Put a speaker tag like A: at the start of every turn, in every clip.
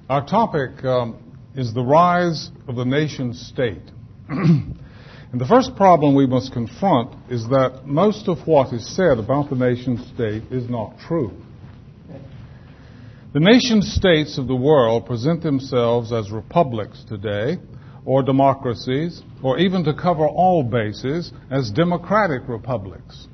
A: Our topic is the rise of the nation state. And the first problem we must confront is that most of what is said about the nation state is not true. The nation states of the world present themselves as republics today, or democracies, or even to cover all bases, as democratic republics.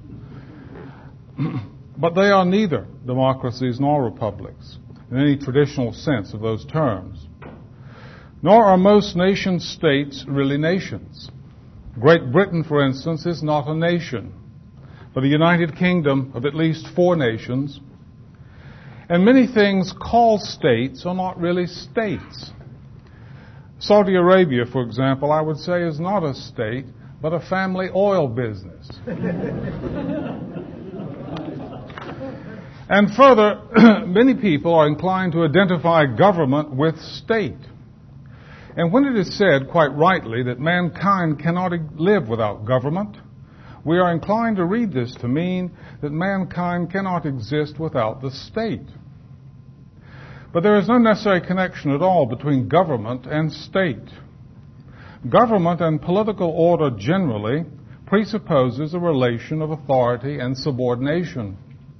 A: But they are neither democracies nor republics, in any traditional sense of those terms. Nor are most nation states really nations. Great Britain, for instance, is not a nation, but a United Kingdom of at least 4 nations. And many things called states are not really states. Saudi Arabia, for example, I would say is not a state, but a family oil business. And further, many people are inclined to identify government with state. And when it is said, quite rightly, that mankind cannot live without government, we are inclined to read this to mean that mankind cannot exist without the state. But there is no necessary connection at all between government and state. Government and political order generally presupposes a relation of authority and subordination.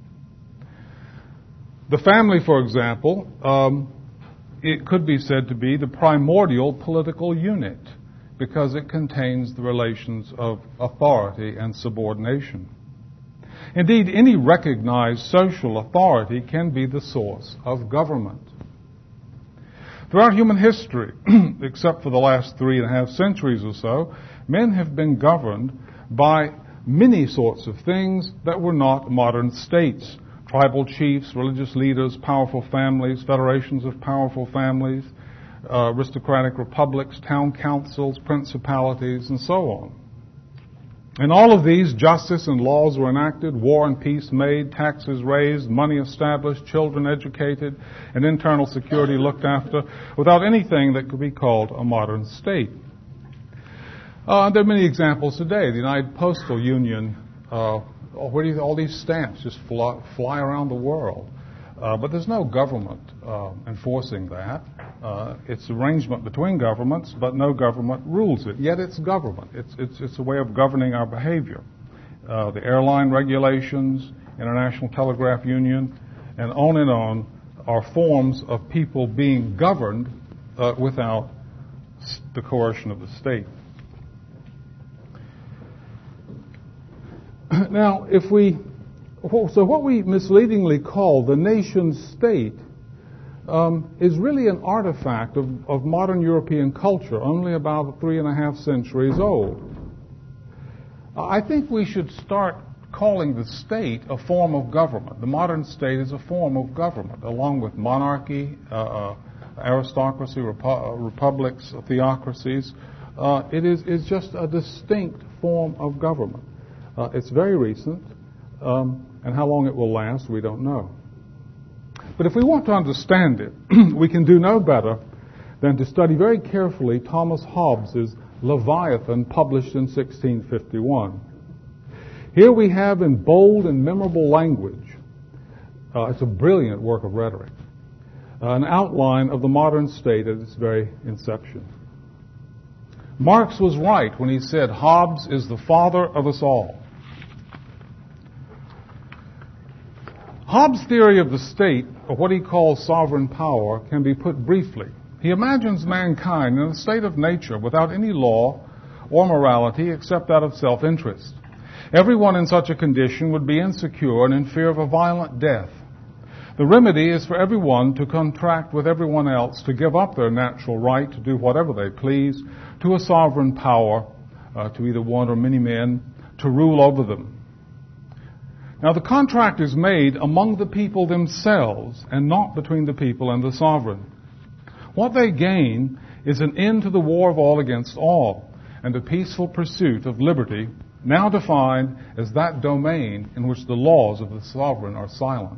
A: The family, for example, it could be said to be the primordial political unit because it contains the relations of authority and subordination. Indeed, any recognized social authority can be the source of government. Throughout human history, except for the last 3.5 centuries or so, men have been governed by many sorts of things that were not modern states. Tribal chiefs, religious leaders, powerful families, federations of powerful families, aristocratic republics, town councils, principalities, and so on. In all of these, justice and laws were enacted, war and peace made, taxes raised, money established, children educated, and internal security looked after, without anything that could be called a modern state. There are many examples today. The United Postal Union, where do all these stamps just fly around the world? But there's no government enforcing that. It's arrangement between governments, but no government rules it. Yet it's government. It's a way of governing our behavior. The airline regulations, International Telegraph Union, and on are forms of people being governed without the coercion of the state. Now, what we misleadingly call the nation state is really an artifact of modern European culture, only about 3.5 centuries old. I think we should start calling the state a form of government. The modern state is a form of government, along with monarchy, aristocracy, republics, theocracies. It is just a distinct form of government. It's very recent, and how long it will last, we don't know. But if we want to understand it, we can do no better than to study very carefully Thomas Hobbes's Leviathan, published in 1651. Here we have in bold and memorable language, it's a brilliant work of rhetoric, an outline of the modern state at its very inception. Marx was right when he said, Hobbes is the father of us all. Hobbes' theory of the state, or what he calls sovereign power, can be put briefly. He imagines mankind in a state of nature without any law or morality except that of self-interest. Everyone in such a condition would be insecure and in fear of a violent death. The remedy is for everyone to contract with everyone else to give up their natural right to do whatever they please to a sovereign power, to either one or many men, to rule over them. Now, the contract is made among the people themselves and not between the people and the sovereign. What they gain is an end to the war of all against all and a peaceful pursuit of liberty, now defined as that domain in which the laws of the sovereign are silent.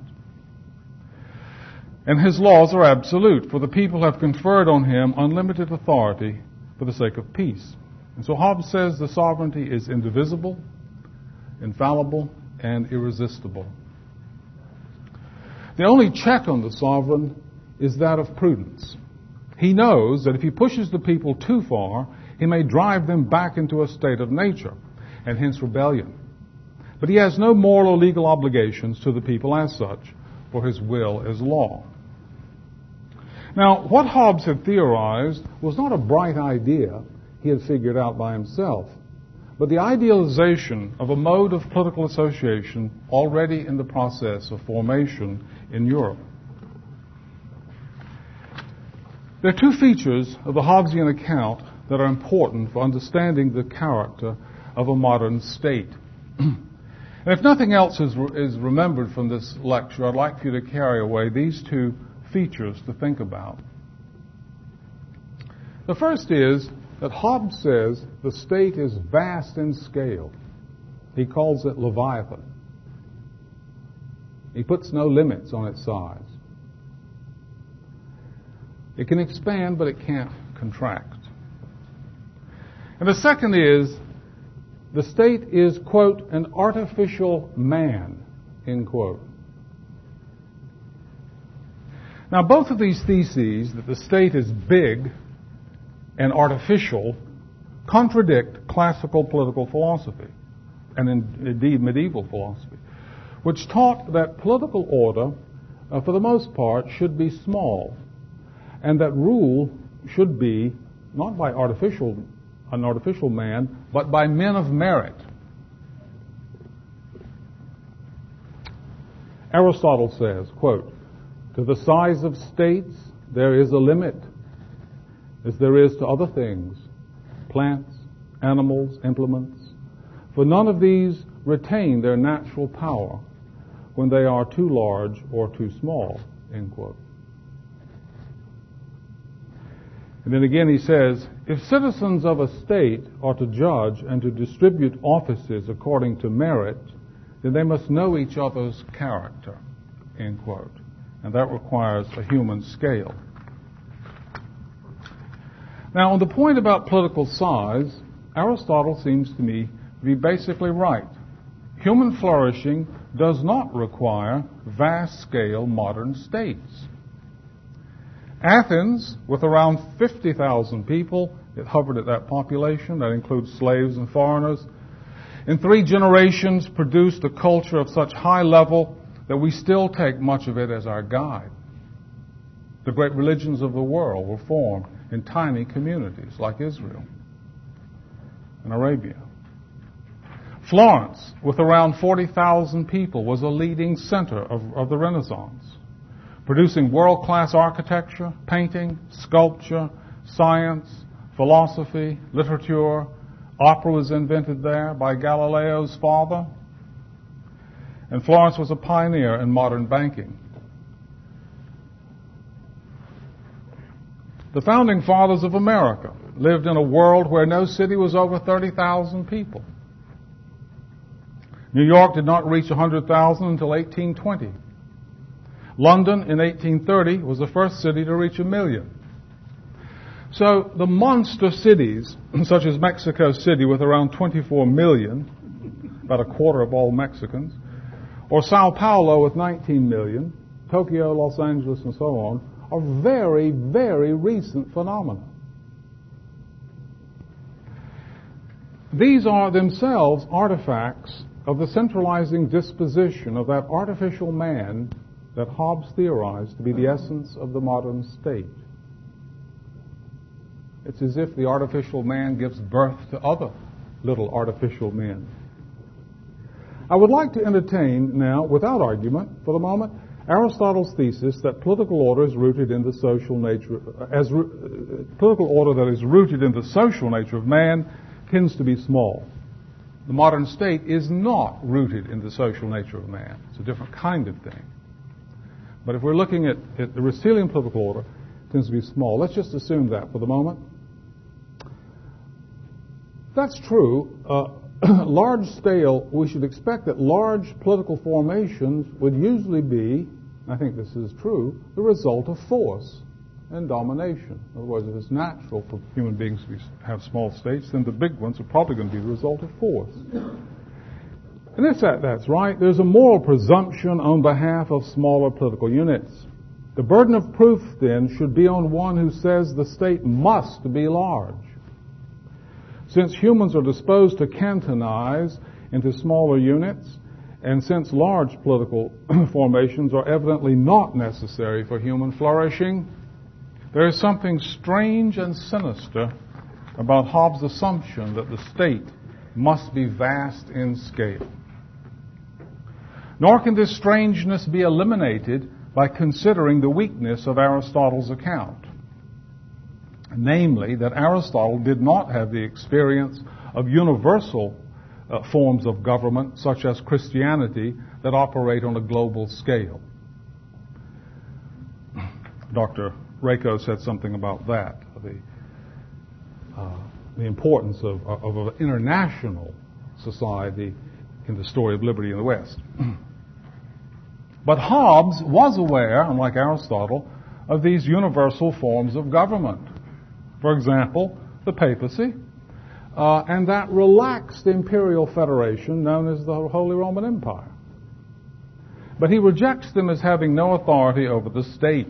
A: And his laws are absolute, for the people have conferred on him unlimited authority for the sake of peace. And so Hobbes says the sovereignty is indivisible, infallible, and irresistible. The only check on the sovereign is that of prudence. He knows that if he pushes the people too far, he may drive them back into a state of nature, and hence rebellion. But he has no moral or legal obligations to the people as such, for his will is law. Now, what Hobbes had theorized was not a bright idea he had figured out by himself, but the idealization of a mode of political association already in the process of formation in Europe. There are two features of the Hobbesian account that are important for understanding the character of a modern state. And if nothing else is remembered from this lecture, I'd like for you to carry away these two features to think about. The first is that Hobbes says the state is vast in scale. He calls it Leviathan. He puts no limits on its size. It can expand, but it can't contract. And the second is, the state is, quote, an artificial man, end quote. Now, both of these theses, that the state is big and artificial, contradict classical political philosophy, and indeed medieval philosophy, which taught that political order, for the most part, should be small, and that rule should be not by an artificial man, but by men of merit. Aristotle says, quote, "To the size of states there is a limit, as there is to other things, plants, animals, implements, for none of these retain their natural power when they are too large or too small," end quote. And then again he says, if citizens of a state are to judge and to distribute offices according to merit, then they must know each other's character, end quote. And that requires a human scale. Now, on the point about political size, Aristotle seems to me to be basically right. Human flourishing does not require vast-scale modern states. Athens, with around 50,000 people, it hovered at that population, that includes slaves and foreigners, in 3 generations produced a culture of such high level that we still take much of it as our guide. The great religions of the world were formed in tiny communities like Israel and Arabia. Florence, with around 40,000 people, was a leading center of the Renaissance, producing world-class architecture, painting, sculpture, science, philosophy, literature. Opera was invented there by Galileo's father. And Florence was a pioneer in modern banking. The founding fathers of America lived in a world where no city was over 30,000 people. New York did not reach 100,000 until 1820. London in 1830 was the first city to reach 1 million. So the monster cities, such as Mexico City with around 24 million, about a quarter of all Mexicans, or Sao Paulo with 19 million, Tokyo, Los Angeles, and so on, are very, very recent phenomena. These are themselves artifacts of the centralizing disposition of that artificial man that Hobbes theorized to be the essence of the modern state. It's as if the artificial man gives birth to other little artificial men. I would like to entertain now, without argument, for the moment, Aristotle's thesis that political order is rooted in the social nature, political order that is rooted in the social nature of man tends to be small. The modern state is not rooted in the social nature of man. It's a different kind of thing. But if we're looking at the Aristotelian political order, it tends to be small. Let's just assume that for the moment. That's true. Large scale, we should expect that large political formations would usually be, I think this is true, the result of force and domination. In other words, if it's natural for human beings to have small states, then the big ones are probably going to be the result of force. And if that's right, there's a moral presumption on behalf of smaller political units. The burden of proof, then, should be on one who says the state must be large. Since humans are disposed to cantonize into smaller units, and since large political formations are evidently not necessary for human flourishing, there is something strange and sinister about Hobbes' assumption that the state must be vast in scale. Nor can this strangeness be eliminated by considering the weakness of Aristotle's account, namely that Aristotle did not have the experience of universal forms of government, such as Christianity, that operate on a global scale. Dr. Rako said something about that, the importance of an international society in the story of liberty in the West. But Hobbes was aware, unlike Aristotle, of these universal forms of government. For example, the papacy, and that relaxed imperial federation known as the Holy Roman Empire. But he rejects them as having no authority over the state.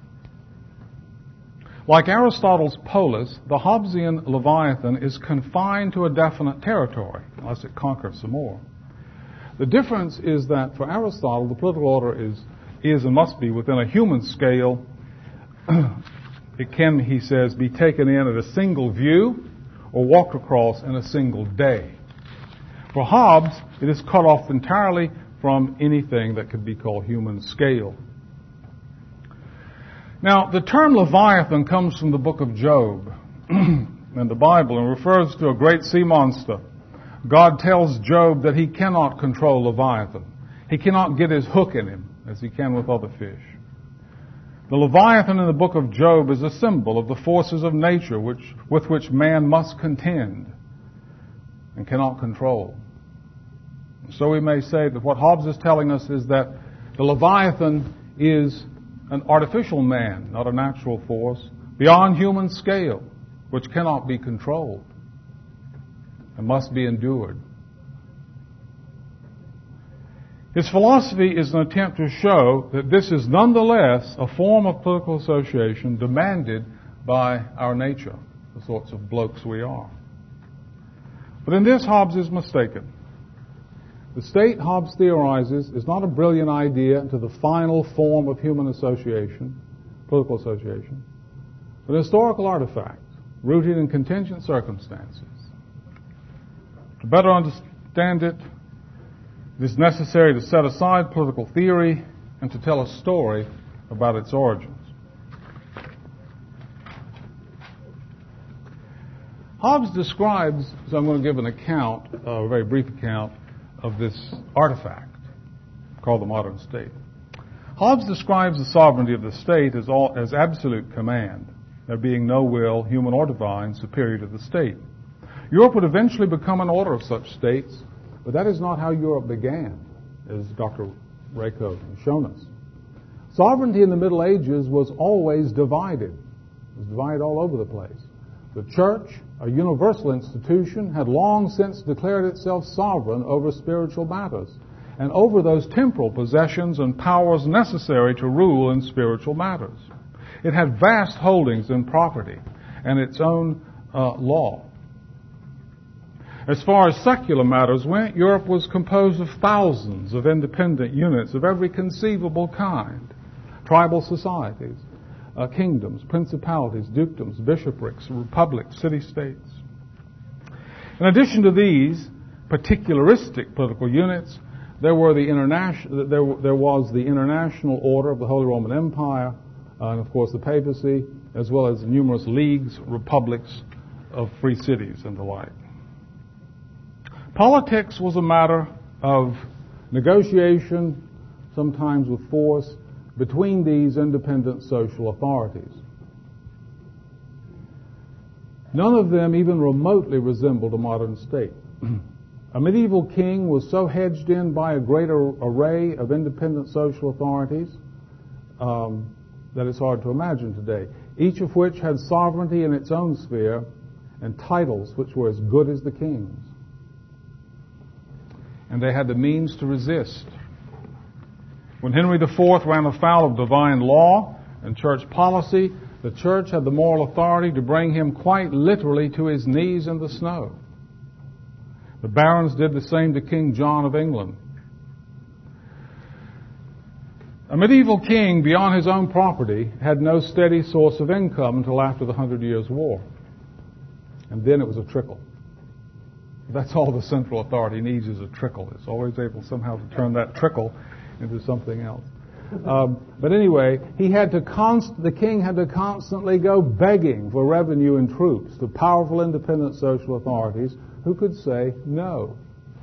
A: Like Aristotle's polis, the Hobbesian Leviathan is confined to a definite territory, unless it conquers some more. The difference is that for Aristotle, the political order is and must be within a human scale. It can, he says, be taken in at a single view or walked across in a single day. For Hobbes, it is cut off entirely from anything that could be called human scale. Now, the term Leviathan comes from the book of Job in the Bible and refers to a great sea monster. God tells Job that he cannot control Leviathan. He cannot get his hook in him as he can with other fish. The Leviathan in the book of Job is a symbol of the forces of nature with which man must contend and cannot control. So we may say that what Hobbes is telling us is that the Leviathan is an artificial man, not a natural force, beyond human scale, which cannot be controlled and must be endured. His philosophy is an attempt to show that this is nonetheless a form of political association demanded by our nature, the sorts of blokes we are. But in this, Hobbes is mistaken. The state, Hobbes theorizes, is not a brilliant idea to the final form of human association, political association, but a historical artifact rooted in contingent circumstances. To better understand it, it is necessary to set aside political theory and to tell a story about its origins. Hobbes describes, so I'm going to give an account, a very brief account, of this artifact called the modern state. Hobbes describes the sovereignty of the state as absolute command, there being no will, human or divine, superior to the state. Europe would eventually become an order of such states, but that is not how Europe began, as Dr. Rako has shown us. Sovereignty in the Middle Ages was always divided. It was divided all over the place. The church, a universal institution, had long since declared itself sovereign over spiritual matters and over those temporal possessions and powers necessary to rule in spiritual matters. It had vast holdings in property and its own law. As far as secular matters went, Europe was composed of thousands of independent units of every conceivable kind, tribal societies, kingdoms, principalities, dukedoms, bishoprics, republics, city-states. In addition to these particularistic political units, there was the international order of the Holy Roman Empire, and of course the papacy, as well as numerous leagues, republics of free cities and the like. Politics was a matter of negotiation, sometimes with force, between these independent social authorities. None of them even remotely resembled a modern state. A medieval king was so hedged in by a greater array of independent social authorities that it's hard to imagine today, each of which had sovereignty in its own sphere and titles which were as good as the king's. And they had the means to resist. When Henry IV ran afoul of divine law and church policy, the church had the moral authority to bring him quite literally to his knees in the snow. The barons did the same to King John of England. A medieval king, beyond his own property, had no steady source of income until after the 100 Years' War. And then it was a trickle. That's all the central authority needs, is a trickle. It's always able somehow to turn that trickle into something else. But anyway, the king had to constantly go begging for revenue and troops to powerful independent social authorities who could say no.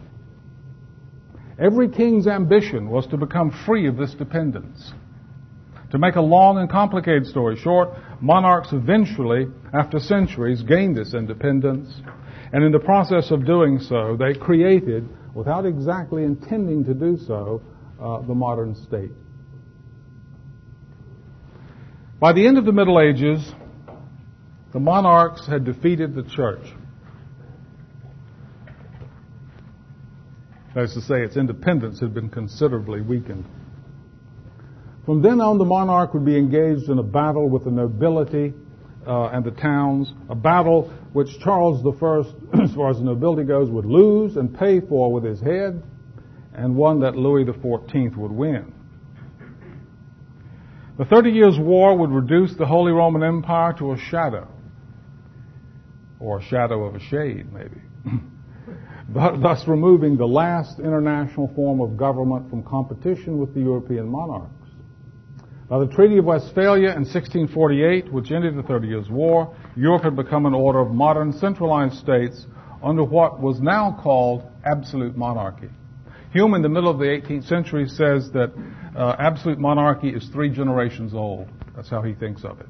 A: Every king's ambition was to become free of this dependence. To make a long and complicated story short, monarchs eventually, after centuries, gained this independence, and in the process of doing so, they created, without exactly intending to do so, the modern state. By the end of the Middle Ages, the monarchs had defeated the church. That is to say, its independence had been considerably weakened. From then on, the monarch would be engaged in a battle with the nobility and the towns, a battle which Charles I, as far as the nobility goes, would lose and pay for with his head, and one that Louis XIV would win. The 30 Years' War would reduce the Holy Roman Empire to a shadow, or a shadow of a shade, maybe, thus removing the last international form of government from competition with the European monarchs. By the Treaty of Westphalia in 1648, which ended the 30 Years' War, Europe had become an order of modern centralized states under what was now called absolute monarchy. Hume, in the middle of the 18th century, says that absolute monarchy is 3 generations old. That's how he thinks of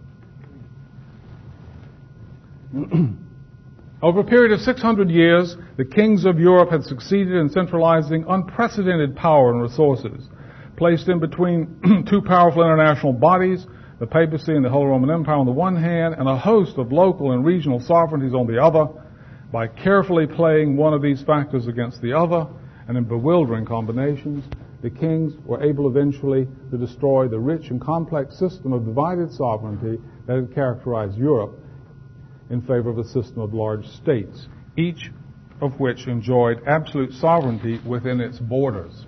A: it. Over a period of 600 years, the kings of Europe had succeeded in centralizing unprecedented power and resources, placed in between 2 powerful international bodies, the papacy and the Holy Roman Empire on the one hand, and a host of local and regional sovereignties on the other. By carefully playing one of these factors against the other, and in bewildering combinations, the kings were able eventually to destroy the rich and complex system of divided sovereignty that had characterized Europe in favor of a system of large states, each of which enjoyed absolute sovereignty within its borders.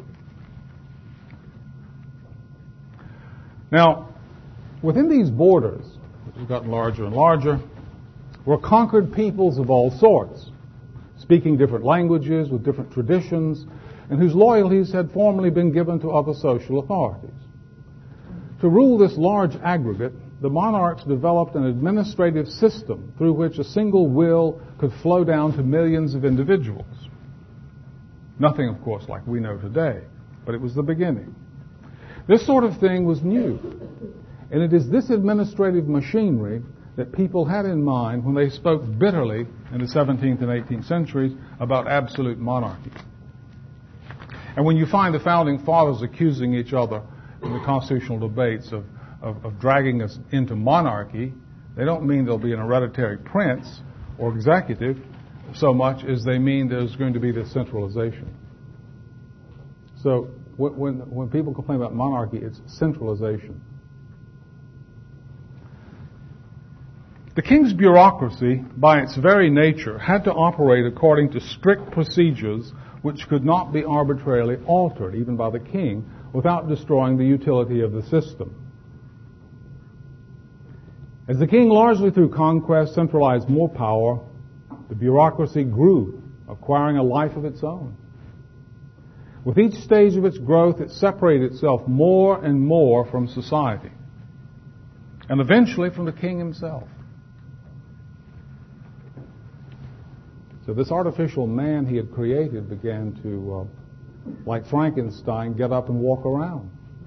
A: Now, within these borders, which have gotten larger and larger, were conquered peoples of all sorts, speaking different languages with different traditions, and whose loyalties had formerly been given to other social authorities. To rule this large aggregate, the monarchs developed an administrative system through which a single will could flow down to millions of individuals. Nothing, of course, like we know today, but it was the beginning. This sort of thing was new, and it is this administrative machinery that people had in mind when they spoke bitterly in the 17th and 18th centuries about absolute monarchy. And when you find the founding fathers accusing each other in the constitutional debates of dragging us into monarchy, they don't mean there'll be an hereditary prince or executive so much as they mean there's going to be this centralization. So when people complain about monarchy, it's centralization. The king's bureaucracy, by its very nature, had to operate according to strict procedures which could not be arbitrarily altered, even by the king, without destroying the utility of the system. As the king, largely through conquest, centralized more power, the bureaucracy grew, acquiring a life of its own. With each stage of its growth, it separated itself more and more from society, and eventually from the king himself. So this artificial man he had created began to, like Frankenstein, get up and walk around.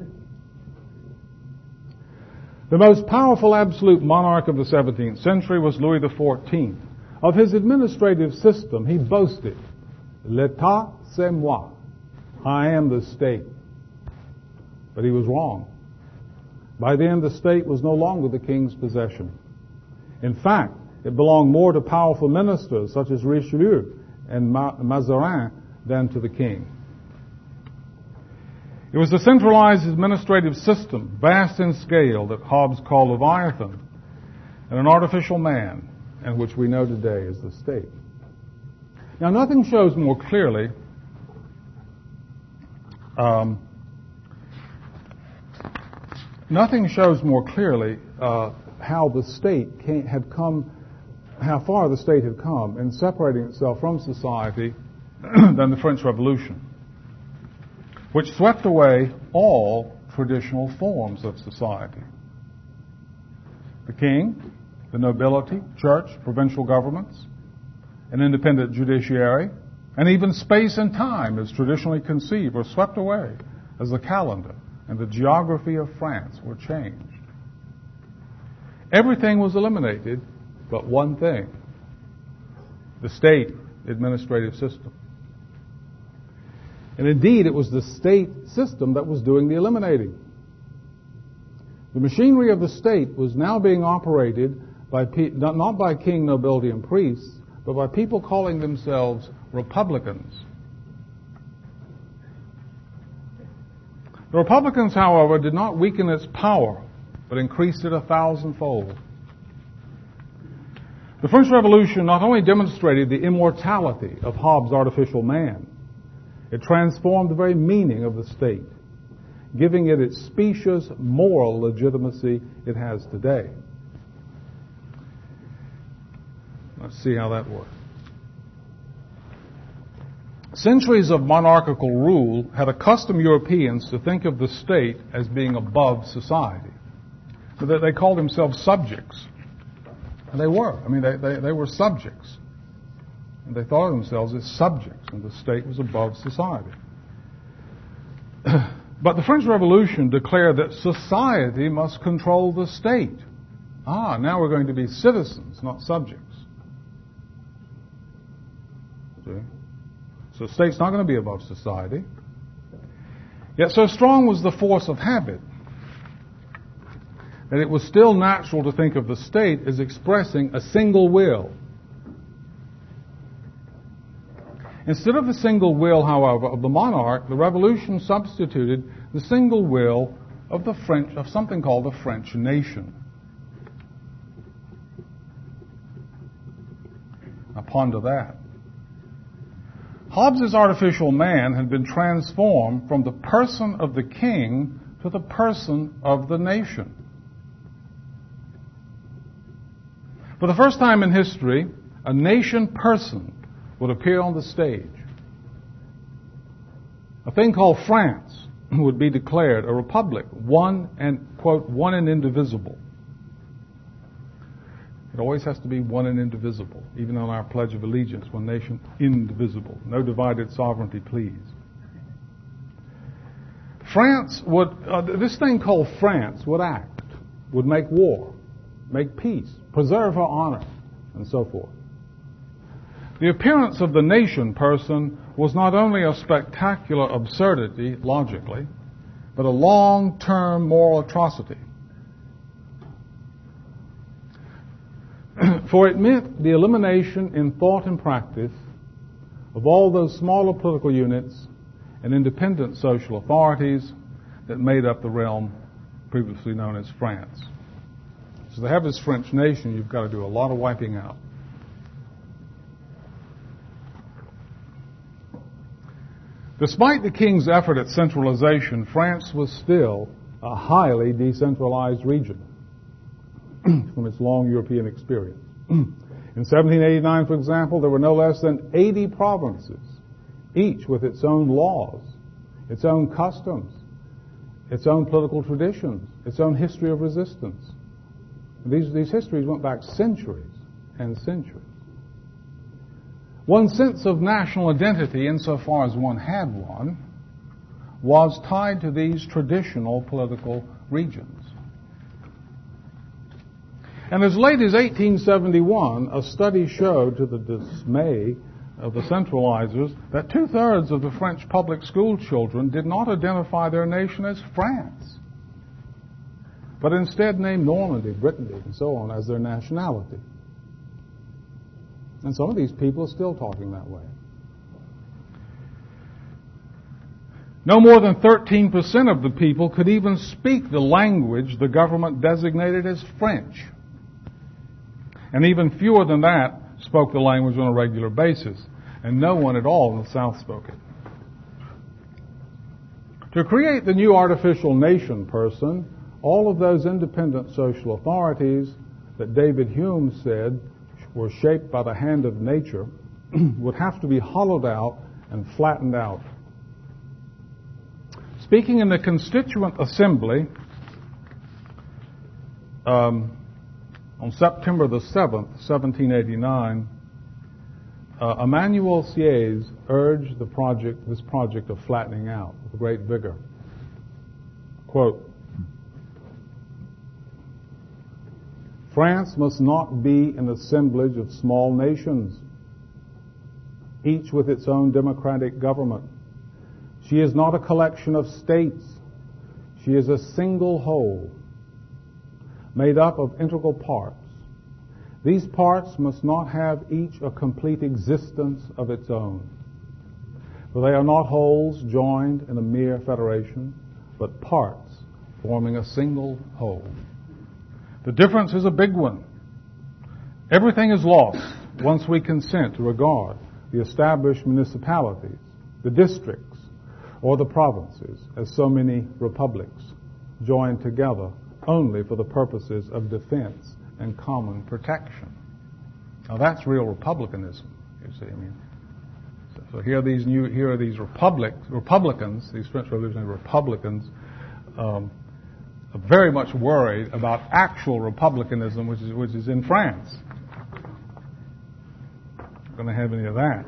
A: The most powerful absolute monarch of the 17th century was Louis XIV. Of his administrative system, he boasted, "L'État, c'est moi." I am the state. But he was wrong. By then, the state was no longer the king's possession. In fact, it belonged more to powerful ministers such as Richelieu and Mazarin than to the king. It was the centralized administrative system, vast in scale, that Hobbes called Leviathan, and an artificial man, and which we know today as the state. Now, nothing shows more clearly how the state had come, how far the state had come in separating itself from society than the French Revolution, which swept away all traditional forms of society. The king, the nobility, church, provincial governments, an independent judiciary, and even space and time as traditionally conceived were swept away as the calendar and the geography of France were changed. Everything was eliminated but one thing: the state administrative system. And indeed, it was the state system that was doing the eliminating. The machinery of the state was now being operated by not by king, nobility, and priests, but by people calling themselves Republicans. The Republicans, however, did not weaken its power, but increased it 1,000-fold. The French Revolution not only demonstrated the immortality of Hobbes' artificial man, it transformed the very meaning of the state, giving it its specious moral legitimacy it has today. Let's see how that works. Centuries of monarchical rule had accustomed Europeans to think of the state as being above society. They called themselves subjects. And they were. I mean, they were subjects. And they thought of themselves as subjects, and the state was above society. But the French Revolution declared that society must control the state. Now we're going to be citizens, not subjects. See? So the state's not going to be above society. Yet so strong was the force of habit that it was still natural to think of the state as expressing a single will. Instead of the single will, however, of the monarch, the revolution substituted the single will of something called the French nation. Now ponder that. Hobbes' artificial man had been transformed from the person of the king to the person of the nation. For the first time in history, a nation person would appear on the stage. A thing called France would be declared a republic, one and, quote, one and indivisible. It always has to be one and indivisible, even on our Pledge of Allegiance, one nation, indivisible. No divided sovereignty, please. France would, this thing called France would act, would make war, make peace, preserve her honor, and so forth. The appearance of the nation person was not only a spectacular absurdity, logically, but a long-term moral atrocity. For it meant the elimination in thought and practice of all those smaller political units and independent social authorities that made up the realm previously known as France. So to have this French nation, you've got to do a lot of wiping out. Despite the king's effort at centralization, France was still a highly decentralized region from its long European experience. In 1789, for example, there were no less than 80 provinces, each with its own laws, its own customs, its own political traditions, its own history of resistance. These histories went back centuries and centuries. One sense of national identity, insofar as one had one, was tied to these traditional political regions. And as late as 1871, a study showed, to the dismay of the centralizers, that 2/3 of the French public school children did not identify their nation as France, but instead named Normandy, Brittany, and so on as their nationality. And some of these people are still talking that way. No more than 13% of the people could even speak the language the government designated as French. And even fewer than that spoke the language on a regular basis. And no one at all in the South spoke it. To create the new artificial nation person, all of those independent social authorities that David Hume said were shaped by the hand of nature would have to be hollowed out and flattened out. Speaking in the Constituent Assembly on September the 7th, 1789, Emmanuel Sieyès urged this project of flattening out with great vigor. Quote, France must not be an assemblage of small nations, each with its own democratic government. She is not a collection of states. She is a single whole, made up of integral parts. These parts must not have each a complete existence of its own, for they are not wholes joined in a mere federation, but parts forming a single whole. The difference is a big one. Everything is lost once we consent to regard the established municipalities, the districts, or the provinces as so many republics joined together only for the purposes of defense and common protection. Now that's real republicanism, you see. So here are these Republicans, these French Revolutionary Republicans, very much worried about actual republicanism, which is in France. Not going to have any of that.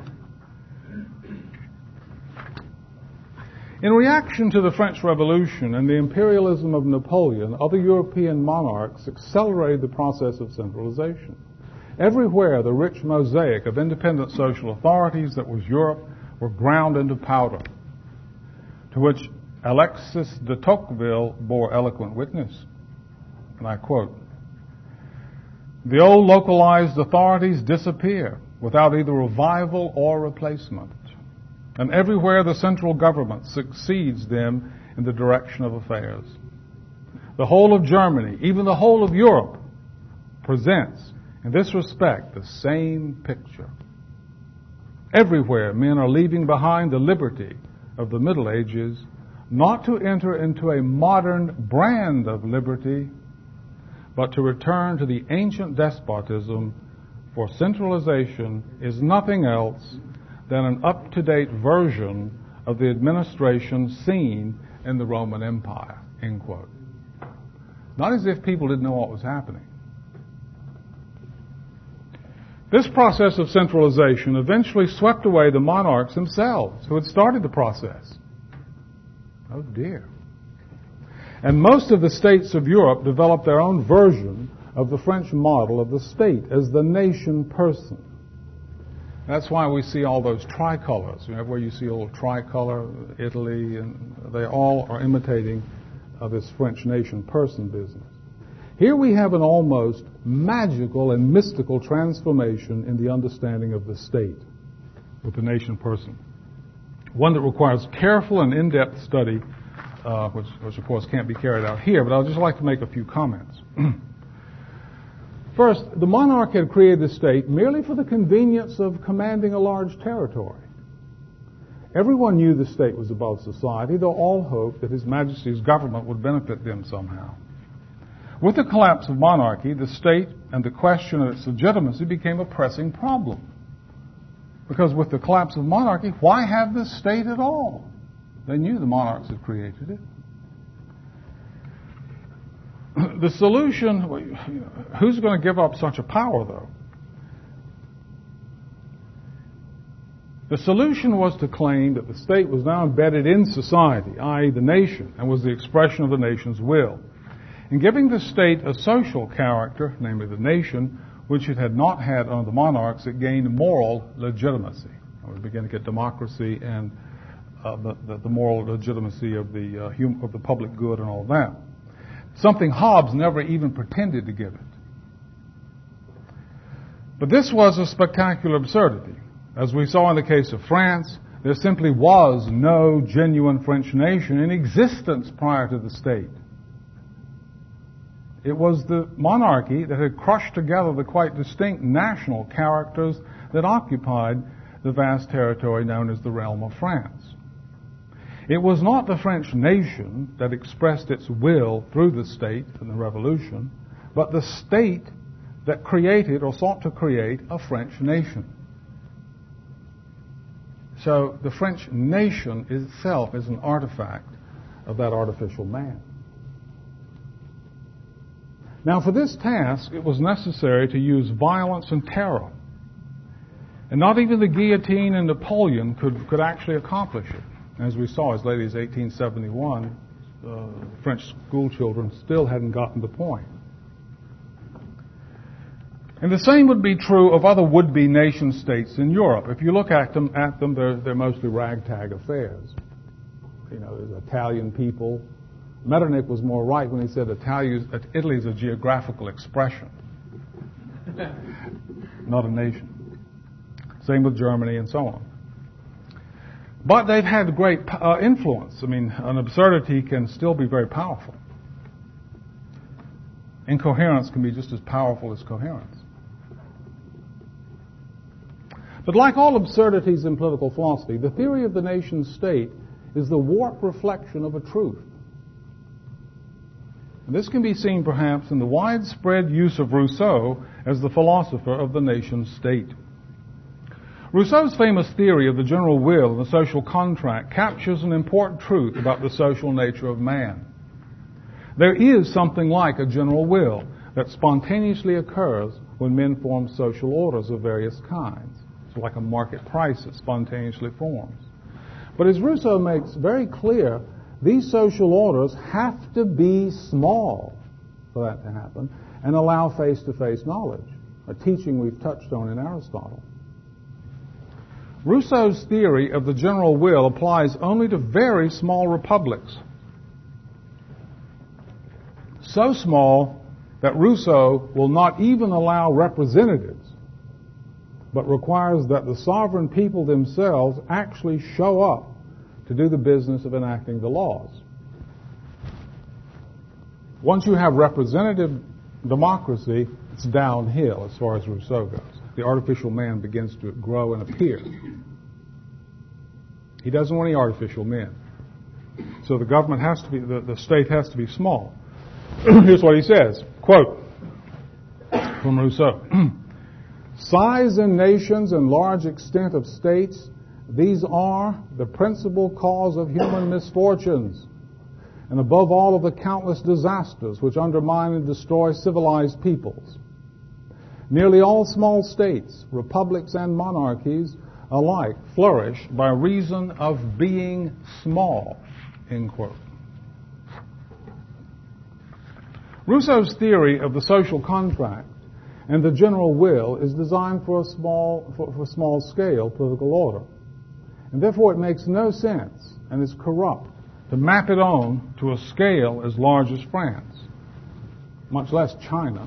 A: In reaction to the French Revolution and the imperialism of Napoleon, other European monarchs accelerated the process of centralization. Everywhere, the rich mosaic of independent social authorities that was Europe were ground into powder, to which Alexis de Tocqueville bore eloquent witness. And I quote, "The old localized authorities disappear without either revival or replacement. And everywhere the central government succeeds them in the direction of affairs. The whole of Germany, even the whole of Europe, presents, in this respect, the same picture. Everywhere men are leaving behind the liberty of the Middle Ages, not to enter into a modern brand of liberty, but to return to the ancient despotism, for centralization is nothing else than an up-to-date version of the administration seen in the Roman Empire," end quote. Not as if people didn't know what was happening. This process of centralization eventually swept away the monarchs themselves who had started the process. Oh dear. And most of the states of Europe developed their own version of the French model of the state as the nation person. That's why we see all those tricolors. Where you see a little tricolor, Italy, and they all are imitating this French nation person business. Here we have an almost magical and mystical transformation in the understanding of the state with the nation person. One that requires careful and in-depth study, which of course can't be carried out here, but I'd just like to make a few comments. First, the monarch had created the state merely for the convenience of commanding a large territory. Everyone knew the state was above society, though all hoped that His Majesty's government would benefit them somehow. With the collapse of monarchy, the state and the question of its legitimacy became a pressing problem. Because with the collapse of monarchy, why have the state at all? They knew the monarchs had created it. The solution, who's going to give up such a power, though? The solution was to claim that the state was now embedded in society, i.e. the nation, and was the expression of the nation's will. In giving the state a social character, namely the nation, which it had not had under the monarchs, it gained moral legitimacy. We began to get democracy and the moral legitimacy of the public good and all that. Something Hobbes never even pretended to give it. But this was a spectacular absurdity. As we saw in the case of France, There simply was no genuine French nation in existence prior to the state. It was the monarchy that had crushed together the quite distinct national characters that occupied the vast territory known as the realm of France. It was not the French nation that expressed its will through the state in the Revolution, but the state that created or sought to create a French nation. So the French nation itself is an artifact of that artificial man. Now, for this task, it was necessary to use violence and terror. And not even the guillotine and Napoleon could actually accomplish it. As we saw as late as 1871, French school children still hadn't gotten the point. And the same would be true of other would-be nation-states in Europe. If you look at them, they're mostly ragtag affairs. You know, there's Italian people. Metternich was more right when he said Italy is a geographical expression, not a nation. Same with Germany and so on. But they've had great influence. I mean, an absurdity can still be very powerful. Incoherence can be just as powerful as coherence. But like all absurdities in political philosophy, the theory of the nation-state is the warped reflection of a truth. And this can be seen perhaps in the widespread use of Rousseau as the philosopher of the nation-state. Rousseau's famous theory of the general will and the social contract captures an important truth about the social nature of man. There is something like a general will that spontaneously occurs when men form social orders of various kinds. It's like a market price that spontaneously forms. But as Rousseau makes very clear, these social orders have to be small for that to happen and allow face-to-face knowledge, a teaching we've touched on in Aristotle. Rousseau's theory of the general will applies only to very small republics. So small that Rousseau will not even allow representatives, but requires that the sovereign people themselves actually show up to do the business of enacting the laws. Once you have representative democracy, it's downhill as far as Rousseau goes. The artificial man begins to grow and appear. He doesn't want any artificial men. So the government has to be, the state has to be small. Here's what he says, quote, from Rousseau. Size in nations and large extent of states, these are the principal cause of human misfortunes, and above all of the countless disasters which undermine and destroy civilized peoples. Nearly all small states, republics and monarchies alike, flourish by reason of being small, end quote. Rousseau's theory of the social contract and the general will is designed for small-scale political order. And therefore it makes no sense, and is corrupt, to map it on to a scale as large as France, much less China.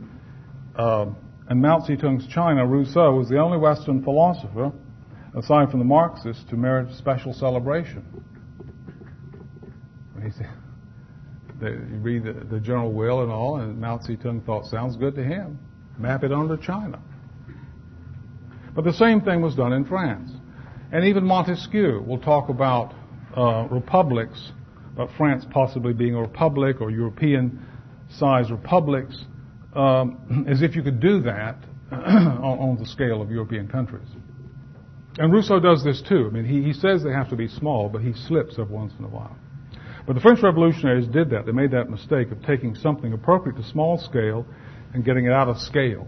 A: In Mao Zedong's China, Rousseau was the only Western philosopher, aside from the Marxists, to merit special celebration. You read the general will and all, and Mao Zedong thought, sounds good to him. Map it onto China. But the same thing was done in France. And even Montesquieu will talk about republics, but France possibly being a republic or European-sized republics, as if you could do that on the scale of European countries. And Rousseau does this too. I mean, he says they have to be small, but he slips every once in a while. But the French revolutionaries did that. They made that mistake of taking something appropriate to small scale and getting it out of scale.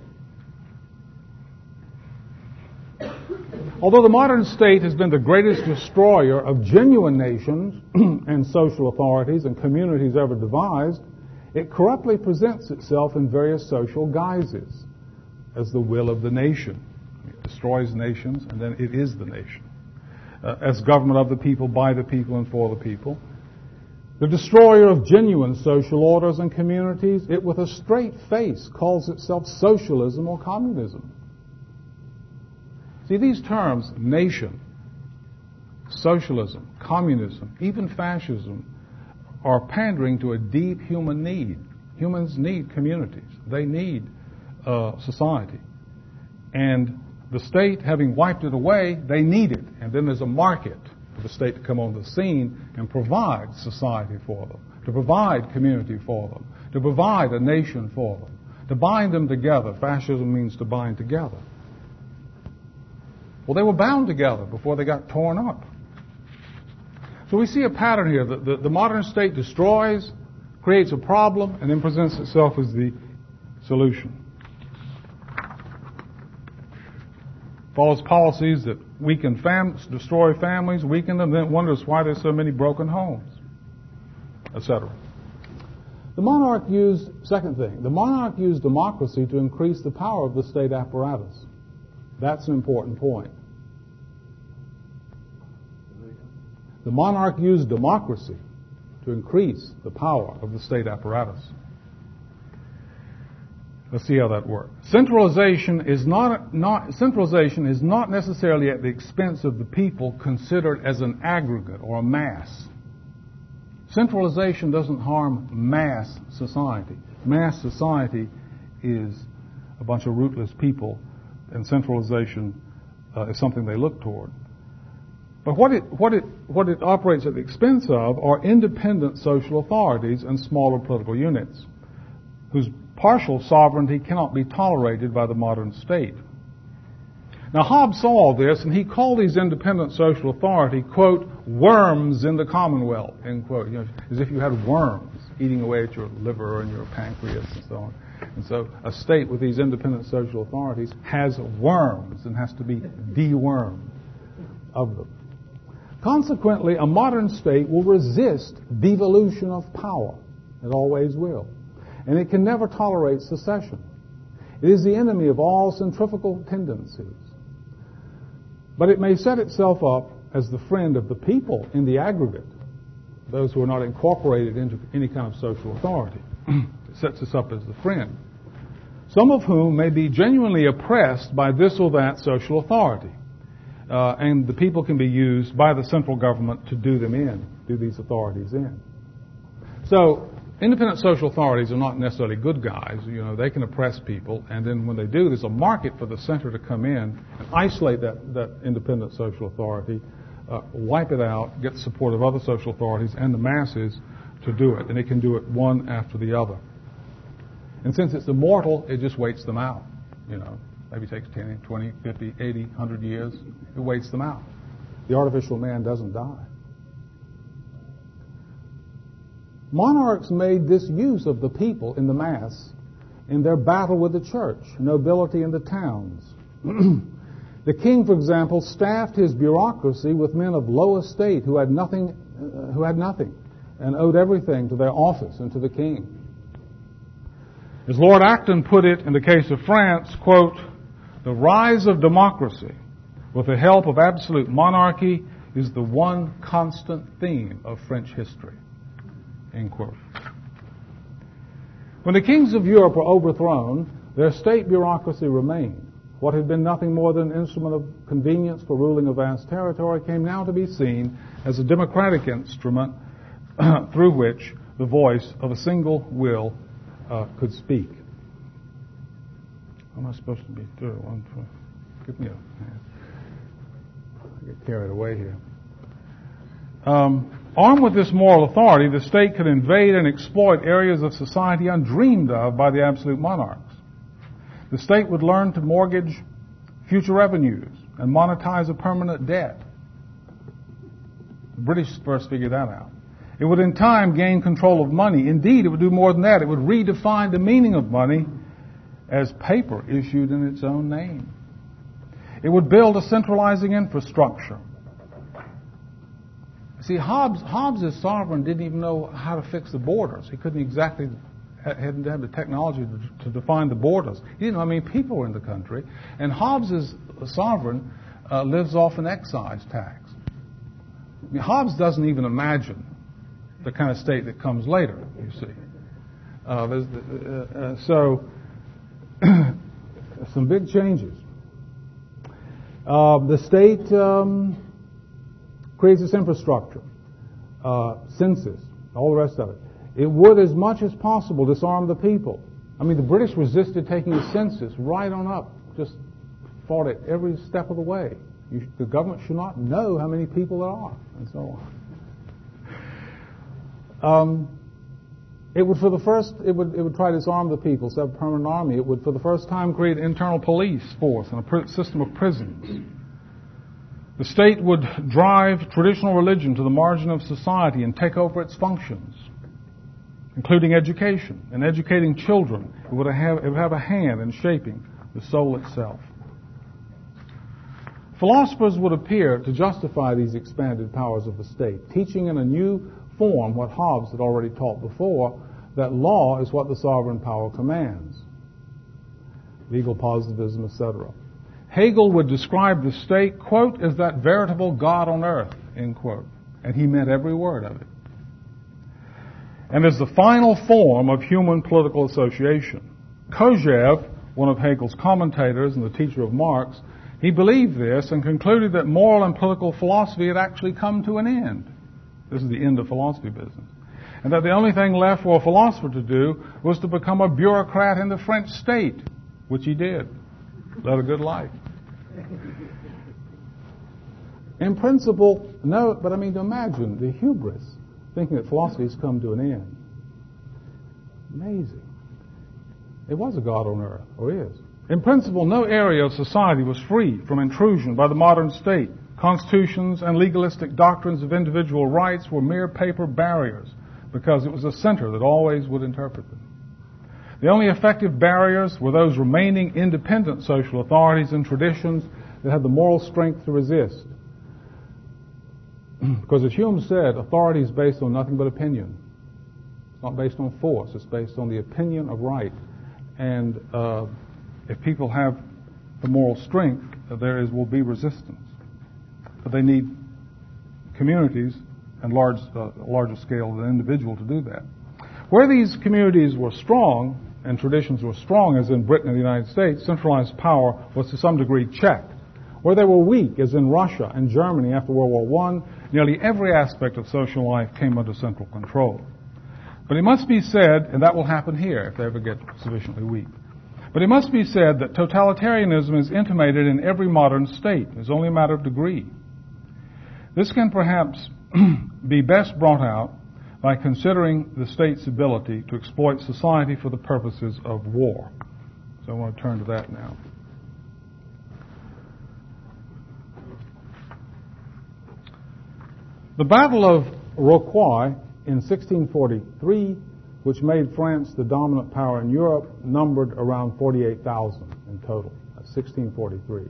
A: Although the modern state has been the greatest destroyer of genuine nations and social authorities and communities ever devised, it corruptly presents itself in various social guises as the will of the nation. It destroys nations, and then it is the nation. As government of the people, by the people, and for the people. The destroyer of genuine social orders and communities, it with a straight face calls itself socialism or communism. See, these terms, nation, socialism, communism, even fascism are pandering to a deep human need. Humans need communities. They need society. And the state, having wiped it away, they need it. And then there's a market for the state to come on the scene and provide society for them, to provide community for them, to provide a nation for them, to bind them together. Fascism means to bind together. Well, they were bound together before they got torn up. So we see a pattern here. The modern state destroys, creates a problem, and then presents itself as the solution. Follows policies that weaken destroy families, weaken them, then wonders why there's so many broken homes, etc. Second thing, the monarch used democracy to increase the power of the state apparatus. That's an important point. The monarch used democracy to increase the power of the state apparatus. Let's see how that works. Centralization is not necessarily at the expense of the people considered as an aggregate or a mass. Centralization doesn't harm mass society. Mass society is a bunch of rootless people, and centralization is something they look toward. But what it operates at the expense of are independent social authorities and smaller political units, whose partial sovereignty cannot be tolerated by the modern state. Now, Hobbes saw all this, and he called these independent social authority, quote, worms in the commonwealth, end quote, as if you had worms eating away at your liver and your pancreas and so on. And so a state with these independent social authorities has worms and has to be dewormed of them. Consequently, a modern state will resist devolution of power. It always will. And it can never tolerate secession. It is the enemy of all centrifugal tendencies. But it may set itself up as the friend of the people in the aggregate, those who are not incorporated into any kind of social authority. It sets us up as the friend, some of whom may be genuinely oppressed by this or that social authority. And the people can be used by the central government to do these authorities in. So, independent social authorities are not necessarily good guys. They can oppress people, and then when they do, there's a market for the center to come in and isolate that independent social authority, wipe it out, get the support of other social authorities and the masses to do it. And it can do it one after the other. And since it's immortal, it just waits them out. Maybe it takes 10, 20, 50, 80, 100 years. It waits them out. The artificial man doesn't die. Monarchs made this use of the people in the mass in their battle with the church, nobility in the towns. The king, for example, staffed his bureaucracy with men of low estate who had nothing, and owed everything to their office and to the king. As Lord Acton put it in the case of France, quote, the rise of democracy with the help of absolute monarchy is the one constant theme of French history. End quote. When the kings of Europe were overthrown, their state bureaucracy remained. What had been nothing more than an instrument of convenience for ruling a vast territory came now to be seen as a democratic instrument through which the voice of a single will could speak. How am I supposed to be doing? Give me a hand. I get carried away here. Armed with this moral authority, the state could invade and exploit areas of society undreamed of by the absolute monarchs. The state would learn to mortgage future revenues and monetize a permanent debt. The British first figured that out. It would in time gain control of money. Indeed, it would do more than that. It would redefine the meaning of money as paper issued in its own name. It would build a centralizing infrastructure. See, Hobbes as sovereign didn't even know how to fix the borders. He couldn't exactly, hadn't had the technology to define the borders. He didn't know how many people were in the country. And Hobbes as sovereign lives off an excise tax. I mean, Hobbes doesn't even imagine the kind of state that comes later, you see. So, some big changes. The state
B: creates this infrastructure, census, all the rest of it. It would, as much as possible, disarm the people. I mean, the British resisted taking a census right on up, just fought it every step of the way. The government should not know how many people there are, and so on. It would try to disarm the people, set up a permanent army. It would, for the first time, create an internal police force and a system of prisons. The state would drive traditional religion to the margin of society and take over its functions, including education and educating children. It would have a hand in shaping the soul itself. Philosophers would appear to justify these expanded powers of the state, teaching in a new form what Hobbes had already taught before, that law is what the sovereign power commands. Legal positivism, etc. Hegel would describe the state, quote, as that veritable God on earth, end quote. And he meant every word of it. And as the final form of human political association. Kojève, one of Hegel's commentators and the teacher of Marx, he believed this and concluded that moral and political philosophy had actually come to an end. This is the end of philosophy business. And that the only thing left for a philosopher to do was to become a bureaucrat in the French state, which he did. Led a good life. In principle, no, but I mean, imagine the hubris, thinking that philosophy has come to an end. Amazing. It was a God on earth, or is. In principle, no area of society was free from intrusion by the modern state. Constitutions and legalistic doctrines of individual rights were mere paper barriers because it was a center that always would interpret them. The only effective barriers were those remaining independent social authorities and traditions that had the moral strength to resist. Because as Hume said, authority is based on nothing but opinion. It's not based on force. It's based on the opinion of right. And if people have the moral strength, will be resistance. But they need communities and larger scale than an individual to do that. Where these communities were strong and traditions were strong, as in Britain and the United States, centralized power was to some degree checked. Where they were weak, as in Russia and Germany after World War I, nearly every aspect of social life came under central control. But it must be said, and that will happen here if they ever get sufficiently weak, but it must be said that totalitarianism is intimated in every modern state. It's only a matter of degree. This can perhaps be best brought out by considering the state's ability to exploit society for the purposes of war. So I want to turn to that now. The Battle of Rocroi in 1643, which made France the dominant power in Europe, numbered around 48,000 in total. That's 1643.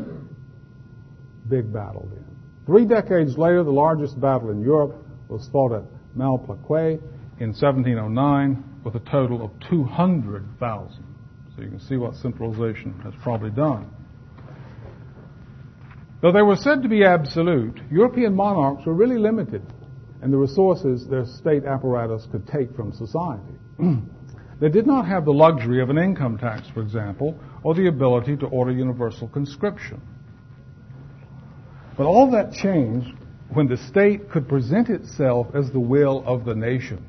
B: Big battle then. 3 decades later, the largest battle in Europe was fought at Malplaquet in 1709 with a total of 200,000. So you can see what centralization has probably done. Though they were said to be absolute, European monarchs were really limited in the resources their state apparatus could take from society. They did not have the luxury of an income tax, for example, or the ability to order universal conscription. But all that changed when the state could present itself as the will of the nation.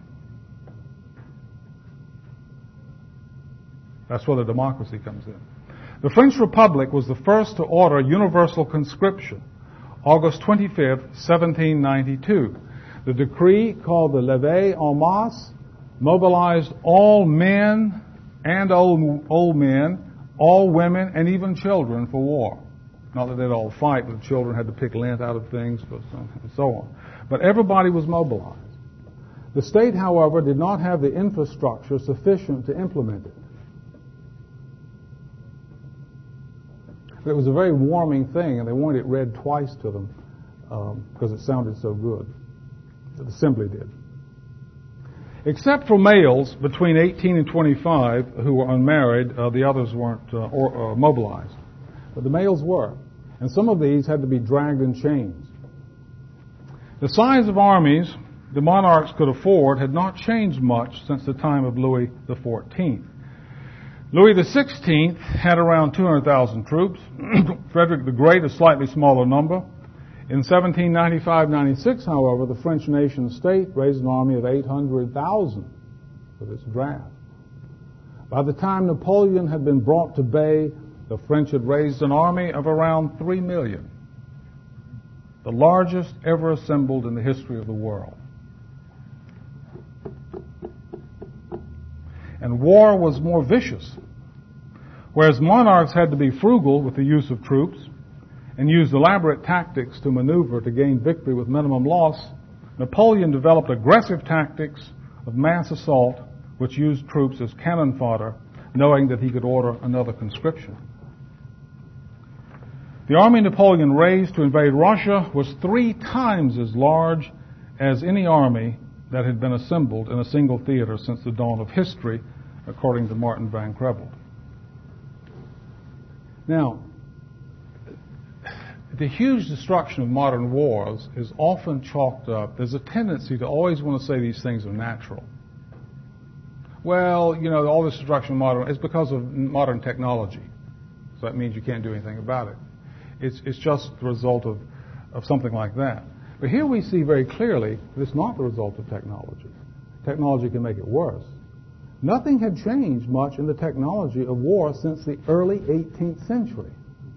B: That's where the democracy comes in. The French Republic was the first to order universal conscription, August 25th, 1792. The decree, called the Levée en masse, mobilized all men and old men, all women, and even children for war. Not that they'd all fight, but the children had to pick lint out of things, and so on. But everybody was mobilized. The state, however, did not have the infrastructure sufficient to implement it. But it was a very warming thing, and they wanted it read twice to them because it sounded so good. The Assembly did. Except for males between 18 and 25 who were unmarried, the others weren't mobilized. But the males were. And some of these had to be dragged in chains. The size of armies the monarchs could afford had not changed much since the time of Louis XIV. Louis XVI had around 200,000 troops. Frederick the Great, a slightly smaller number. In 1795-96, however, the French nation-state raised an army of 800,000 for this draft. By the time Napoleon had been brought to bay, the French had raised an army of around 3 million, the largest ever assembled in the history of the world. And war was more vicious. Whereas monarchs had to be frugal with the use of troops and used elaborate tactics to maneuver to gain victory with minimum loss, Napoleon developed aggressive tactics of mass assault which used troops as cannon fodder, knowing that he could order another conscription. The army Napoleon raised to invade Russia was 3 times as large as any army that had been assembled in a single theater since the dawn of history, according to Martin van Creveld. Now, the huge destruction of modern wars is often chalked up. There's a tendency to always want to say these things are natural. Well, you know, all this destruction of modern is because of modern technology. So that means you can't do anything about it. It's just the result of something like that. But here we see very clearly that it's not the result of technology. Technology can make it worse. Nothing had changed much in the technology of war since the early 18th century.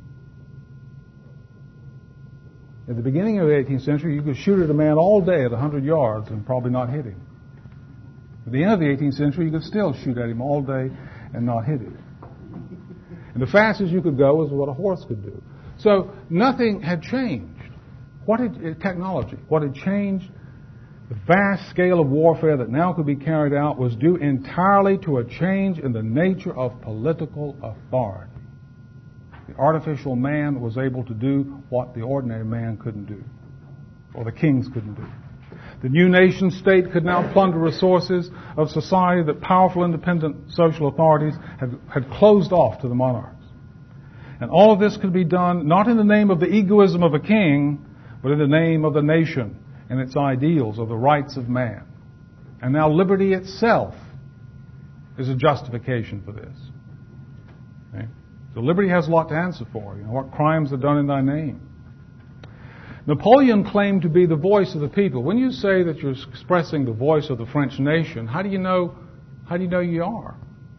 B: At the beginning of the 18th century, you could shoot at a man all day at 100 yards and probably not hit him. At the end of the 18th century, you could still shoot at him all day and not hit him. And the fastest you could go was what a horse could do. So nothing had changed. What had technology? What had changed? The vast scale of warfare that now could be carried out was due entirely to a change in the nature of political authority. The artificial man was able to do what the ordinary man couldn't do, or the kings couldn't do. The new nation state could now plunder resources of society that powerful independent social authorities had closed off to the monarchs. And all of this could be done not in the name of the egoism of a king, but in the name of the nation and its ideals of the rights of man. And now liberty itself is a justification for this. Okay? So liberty has a lot to answer for. You know, what crimes are done in thy name? Napoleon claimed to be the voice of the people. When you say that you're expressing the voice of the French nation, how do you know you are?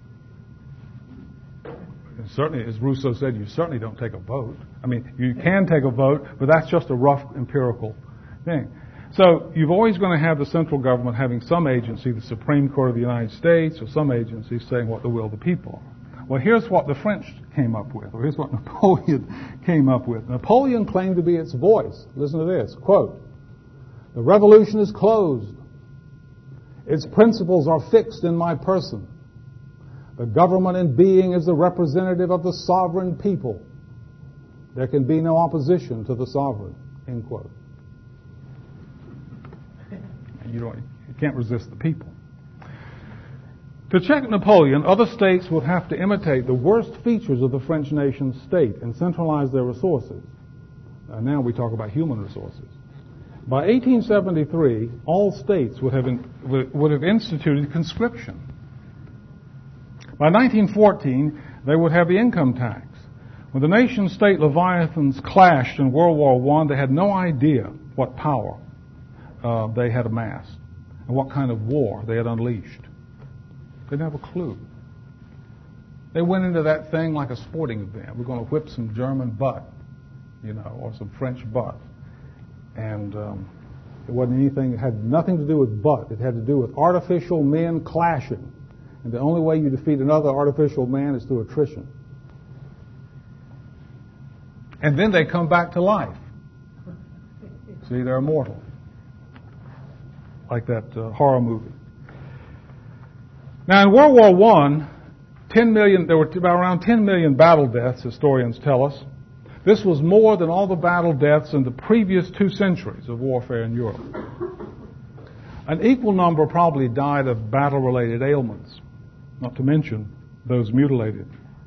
B: And certainly, as Rousseau said, you certainly don't take a vote. I mean, you can take a vote, but that's just a rough empirical thing. So you've always going to have the central government having some agency, the Supreme Court of the United States, or some agency saying what the will of the people are. Well, here's what the French came up with, or here's what Napoleon came up with. Napoleon claimed to be its voice. Listen to this, quote, "The revolution is closed. Its principles are fixed in my person. The government in being is the representative of the sovereign people. There can be no opposition to the sovereign," end quote. You can't resist the people. To check Napoleon, other states would have to imitate the worst features of the French nation state and centralize their resources. Now we talk about human resources. By 1873, all states would have instituted conscription. By 1914, they would have the income tax. When the nation-state leviathans clashed in World War I, they had no idea what power they had amassed and what kind of war they had unleashed. They didn't have a clue. They went into that thing like a sporting event. We're going to whip some German butt, or some French butt. And it wasn't anything, it had nothing to do with butt. It had to do with artificial men clashing. And the only way you defeat another artificial man is through attrition. And then they come back to life. See, they're immortal. Like that horror movie. Now, in World War I, there were around 10 million battle deaths, historians tell us. This was more than all the battle deaths in the previous 2 centuries of warfare in Europe. An equal number probably died of battle-related ailments, not to mention those mutilated.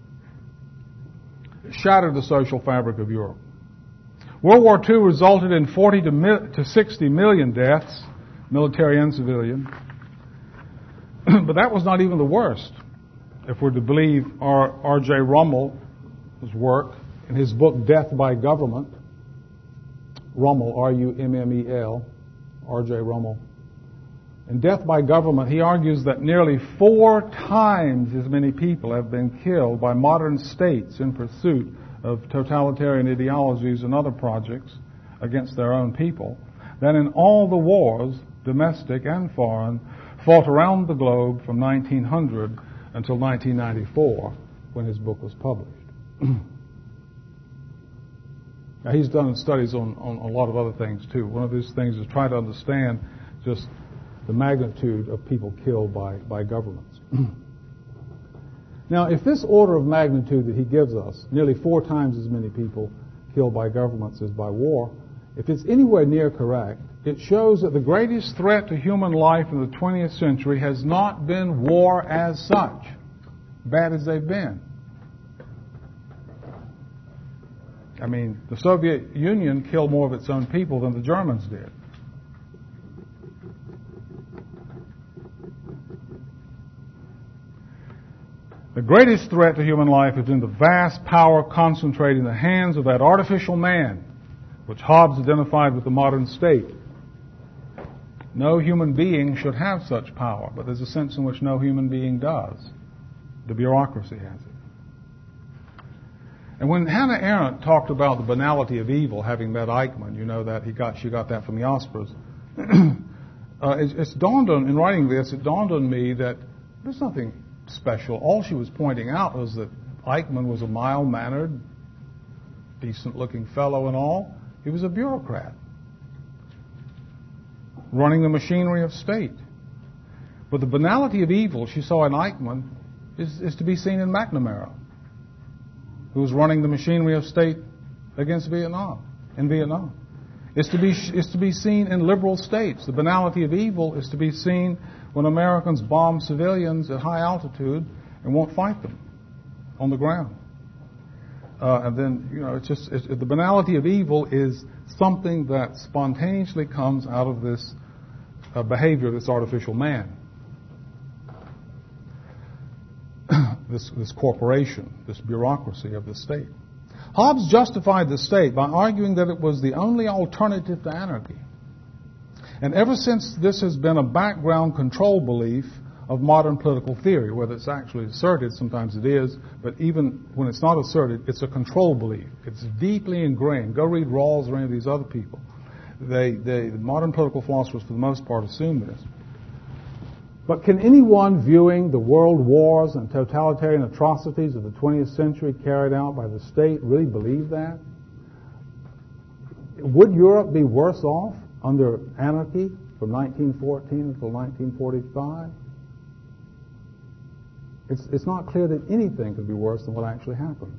B: It shattered the social fabric of Europe. World War II resulted in 40 to 60 million deaths, military and civilian. But that was not even the worst, if we're to believe R.J. Rummel's work in his book, Death by Government. Rummel, R-U-M-M-E-L, R.J. Rummel. In Death by Government, he argues that nearly 4 times as many people have been killed by modern states in pursuit of totalitarian ideologies and other projects against their own people than in all the wars, domestic and foreign, fought around the globe from 1900 until 1994, when his book was published. Now, he's done studies on a lot of other things, too. One of his things is try to understand just the magnitude of people killed by governments. Now, if this order of magnitude that he gives us, nearly 4 times as many people killed by governments as by war, if it's anywhere near correct, it shows that the greatest threat to human life in the 20th century has not been war as such, bad as they've been. I mean, the Soviet Union killed more of its own people than the Germans did. The greatest threat to human life is in the vast power concentrated in the hands of that artificial man, which Hobbes identified with the modern state. No human being should have such power, but there's a sense in which no human being does. The bureaucracy has it. And when Hannah Arendt talked about the banality of evil, having met Eichmann, you know that she got that from the Jaspers. It's dawned on, in writing this, it dawned on me that there's nothing special. All she was pointing out was that Eichmann was a mild-mannered, decent-looking fellow and all. He was a bureaucrat, running the machinery of state. But the banality of evil she saw in Eichmann is to be seen in McNamara, who was running the machinery of state against Vietnam. It's to be seen in liberal states. The banality of evil is to be seen when Americans bomb civilians at high altitude and won't fight them on the ground. And then, the banality of evil is something that spontaneously comes out of this behavior of this artificial man. This corporation, this bureaucracy of the state. Hobbes justified the state by arguing that it was the only alternative to anarchy. And ever since this has been a background control belief of modern political theory, whether it's actually asserted, sometimes it is, but even when it's not asserted, it's a control belief. It's deeply ingrained. Go read Rawls or any of these other people. The modern political philosophers, for the most part, assume this. But can anyone viewing the world wars and totalitarian atrocities of the 20th century carried out by the state really believe that? Would Europe be worse off under anarchy from 1914 until 1945? It's not clear that anything could be worse than what actually happened.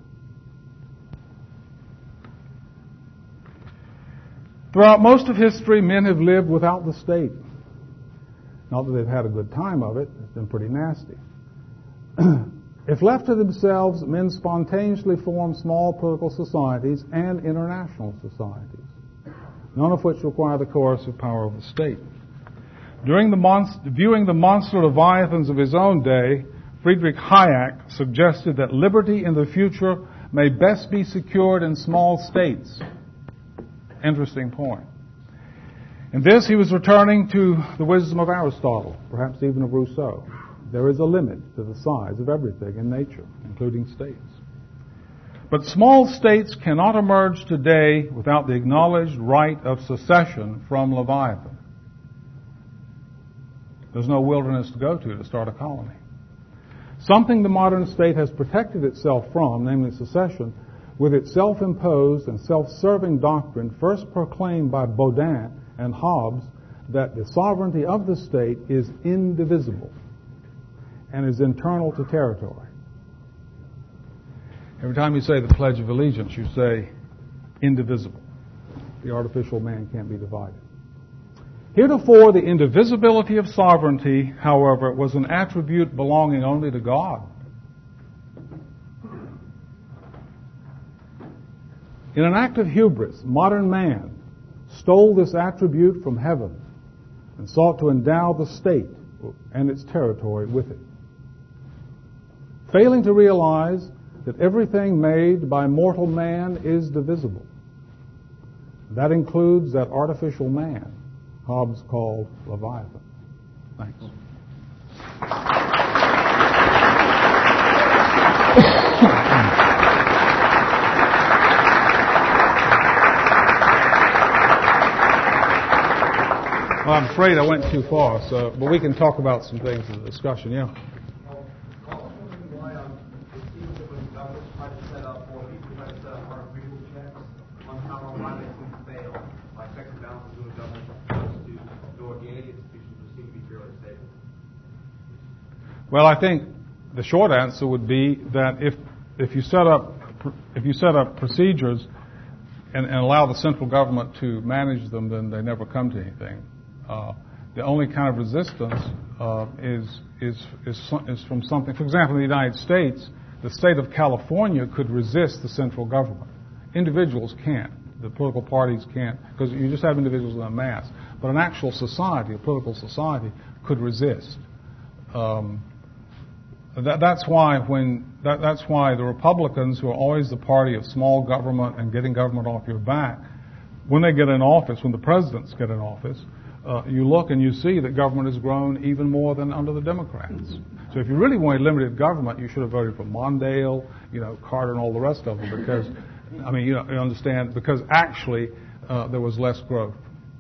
B: Throughout most of history, men have lived without the state. Not that they've had a good time of it. It's been pretty nasty. If left to themselves, men spontaneously form small political societies and international societies, none of which require the coercive power of the state. Viewing the monster leviathans of his own day, Friedrich Hayek suggested that liberty in the future may best be secured in small states. Interesting point. In this, he was returning to the wisdom of Aristotle, perhaps even of Rousseau. There is a limit to the size of everything in nature, including states. But small states cannot emerge today without the acknowledged right of secession from Leviathan. There's no wilderness to go to start a colony. Something the modern state has protected itself from, namely secession, with its self-imposed and self-serving doctrine first proclaimed by Baudin and Hobbes that the sovereignty of the state is indivisible and is internal to territory. Every time you say the Pledge of Allegiance, you say indivisible. The artificial man can't be divided. Heretofore, the indivisibility of sovereignty, however, was an attribute belonging only to God. In an act of hubris, modern man stole this attribute from heaven and sought to endow the state and its territory with it. Failing to realize that everything made by mortal man is divisible. That includes that artificial man Hobbes called Leviathan. Thanks. Well, I'm afraid I went too far, but we can talk about some things in the discussion, yeah. Well, I think the short answer would be that if you set up procedures and allow the central government to manage them, then they never come to anything. The only kind of resistance is from something. For example, in the United States, the state of California could resist the central government. Individuals can't. The political parties can't, because you just have individuals in a mass. But an actual society, a political society, could resist. That's why the Republicans, who are always the party of small government and getting government off your back, when they get in office, when the presidents get in office, you look and you see that government has grown even more than under the Democrats. So if you really wanted limited government, you should have voted for Mondale, Carter, and all the rest of them, because, you understand, because actually there was less growth.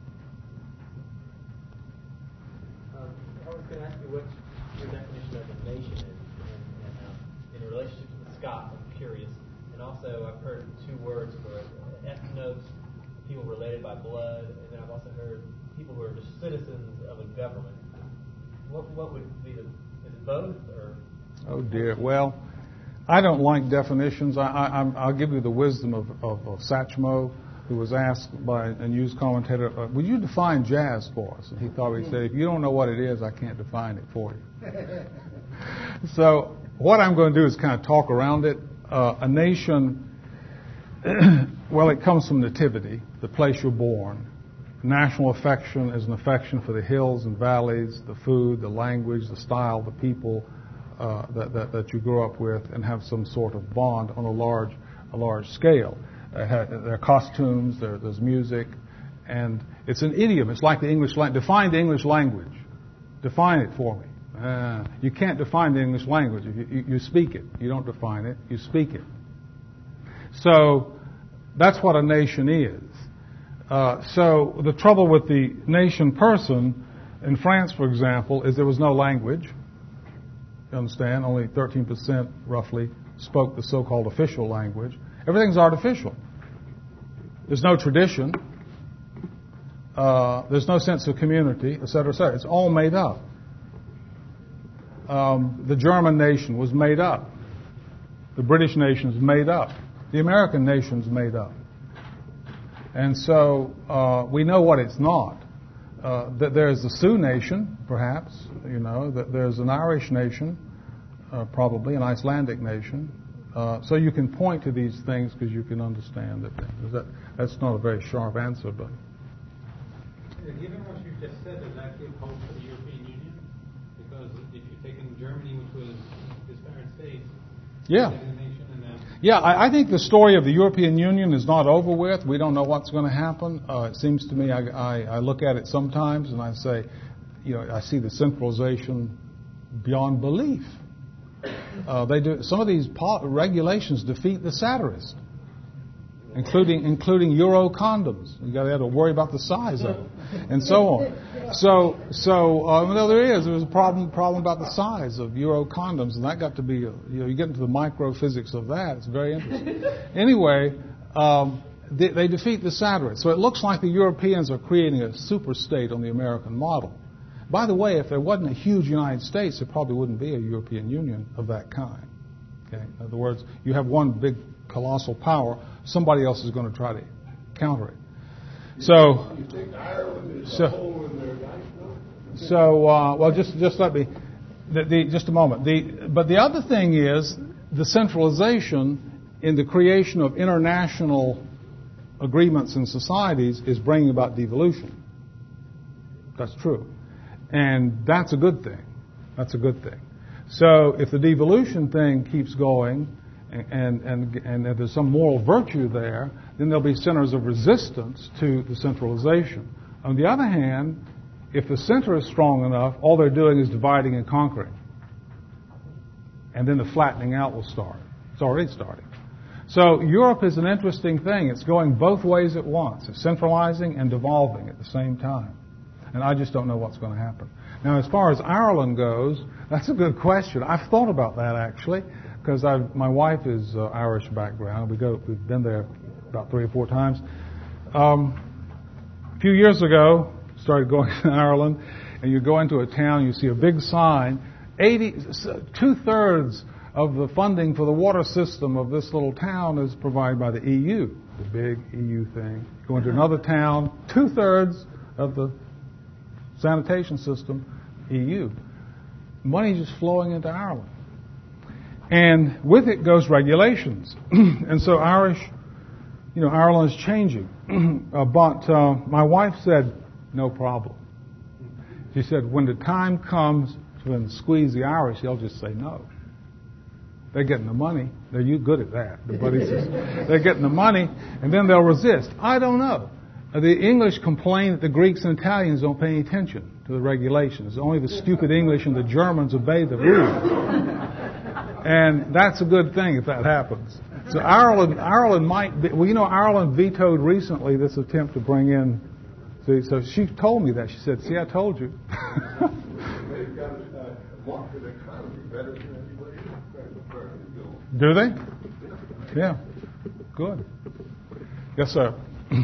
C: I was going to ask you what your definition of a nation is in relationship to the Scots. I'm curious. And also, I've heard two words for it: ethnos, people related by blood, and then I've also heard people who are just citizens of a government. What would be is it both, or?
B: Oh dear. Well, I don't like definitions. I'll give you the wisdom of Satchmo, who was asked by a news commentator, would you define jazz for us? And he said, if you don't know what it is, I can't define it for you. So what I'm going to do is kind of talk around it. A nation, well, it comes from nativity, the place you're born. National affection is an affection for the hills and valleys, the food, the language, the style, the people that you grow up with and have some sort of bond on a large scale. There are costumes, there's music, and it's an idiom. It's like the English language. Define the English language. Define it for me. You can't define the English language. You speak it. You don't define it. You speak it. So that's what a nation is. So the trouble with the nation person in France, for example, is there was no language. You understand? Only 13% roughly spoke the so-called official language. Everything's artificial. There's no tradition. There's no sense of community, et cetera, et cetera. It's all made up. The German nation was made up. The British nation's made up. The American nation's made up. And so we know what it's not. That there's the Sioux nation, perhaps, that there's an Irish nation, probably an Icelandic nation. So you can point to these things because you can understand that. That's not a very sharp answer, but.
D: Given what you just said, does that give hope for the European Union? Because if you're taking Germany, which was disparate states,
B: yeah. Yeah, I think the story of the European Union is not over with. We don't know what's going to happen. It seems to me, I look at it sometimes and I say, I see the centralization beyond belief. Some of these regulations defeat the satirist, including Euro condoms. You got to worry about the size of them, and so on. So there's a problem about the size of Euro condoms, and that got to be you get into the microphysics of that. It's very interesting. Anyway, they defeat the satirists. So it looks like the Europeans are creating a super state on the American model. By the way, if there wasn't a huge United States, there probably wouldn't be a European Union of that kind. Okay? In other words, you have one big colossal power, somebody else is going to try to counter it. So just let me, just a moment. But the other thing is the centralization in the creation of international agreements and societies is bringing about devolution. That's true. And that's a good thing. That's a good thing. So if the devolution thing keeps going and if there's some moral virtue there, then there'll be centers of resistance to the centralization. On the other hand, if the center is strong enough, all they're doing is dividing and conquering. And then the flattening out will start. It's already starting. So Europe is an interesting thing. It's going both ways at once. It's centralizing and devolving at the same time. And I just don't know what's going to happen. Now, as far as Ireland goes, that's a good question. I've thought about that, actually, because my wife is Irish background. We've been there about 3 or 4 times. A few years ago, started going to Ireland, and you go into a town, you see a big sign, 2/3 of the funding for the water system of this little town is provided by the EU, the big EU thing. You go into another town, 2/3 of the sanitation system, EU. Money just flowing into Ireland. And with it goes regulations. And so Ireland is changing. But my wife said, no problem. She said, when the time comes to squeeze the Irish, they'll just say no. They're getting the money. They're good at that. The buddy says, they're getting the money, and then they'll resist. I don't know. The English complain that the Greeks and Italians don't pay any attention to the regulations. Only the stupid English and the Germans obey the rules. And that's a good thing if that happens. So Ireland might be, Ireland vetoed recently this attempt to bring in, so she told me that. She said, see, I told you.
E: They've got a market economy better than anybody else.
B: Do they? Yeah. Good. Yes, sir.
F: I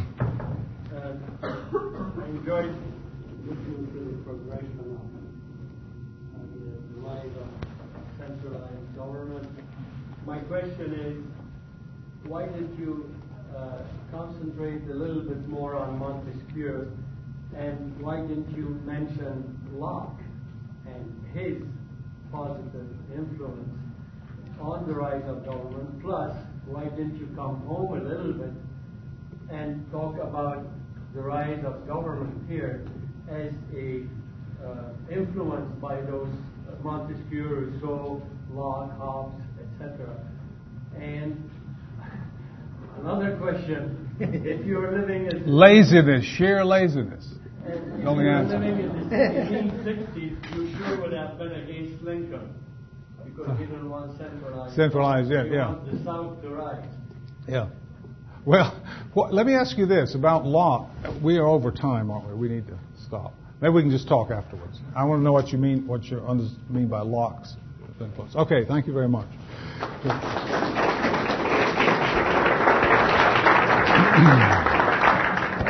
F: enjoyed listening to the progression of the rise of centralized government. My question is, why did you concentrate a little bit more on Montesquieu, and why didn't you mention Locke and his positive influence on the rise of government? Plus, why didn't you come home a little bit and talk about the rise of government here as influenced by those Montesquieu, Rousseau, Locke, Hobbes, etc. And another question: if you were living in
B: laziness, sheer laziness.
F: If
B: Only
F: you were
B: answer.
F: living in the 1860s, you sure would have been against Lincoln because he didn't want centralized.
B: Centralized, yeah,
F: You
B: yeah.
F: want the South to rise.
B: Yeah. Well, let me ask you this about Locke. We are over time, aren't we? We need to stop. Maybe we can just talk afterwards. I want to know what you mean by Locke's influence. Okay, thank you very much.